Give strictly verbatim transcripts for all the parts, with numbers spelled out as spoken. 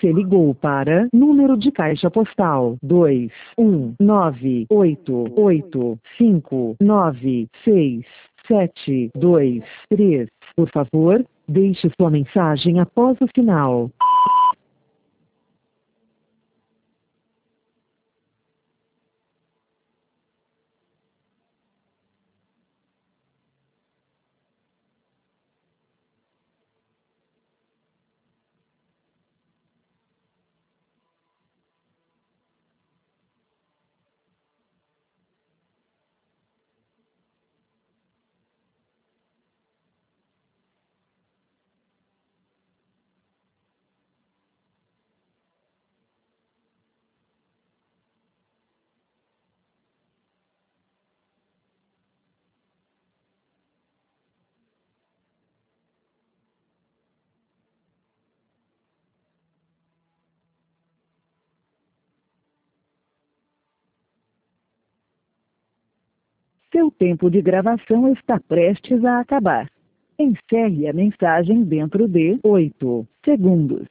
Você ligou para número de caixa postal dois um nove oito oito cinco nove seis sete dois três. Por favor, deixe sua mensagem após o sinal. Seu tempo de gravação está prestes a acabar. Encerre a mensagem dentro de oito segundos.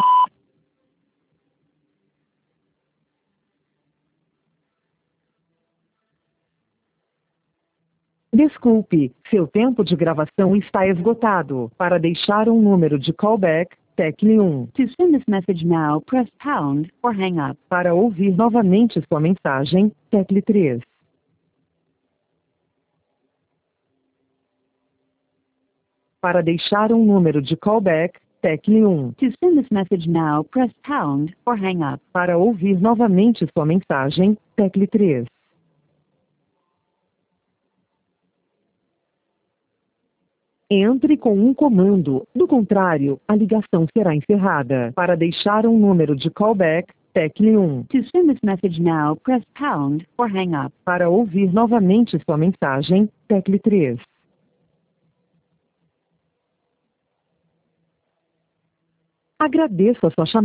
Desculpe, seu tempo de gravação está esgotado. Para deixar um número de callback, tecle um. To send this message now, press pound or hang up. Para ouvir novamente sua mensagem, tecle três. Para deixar um número de callback, tecle um. To send this message now, press pound or hang up. Para ouvir novamente sua mensagem, tecle três. Entre com um comando, do contrário, a ligação será encerrada. Para deixar um número de callback, tecle um. To send this message now, press pound or hang up. Para ouvir novamente sua mensagem, tecle três. Agradeço a sua chamada.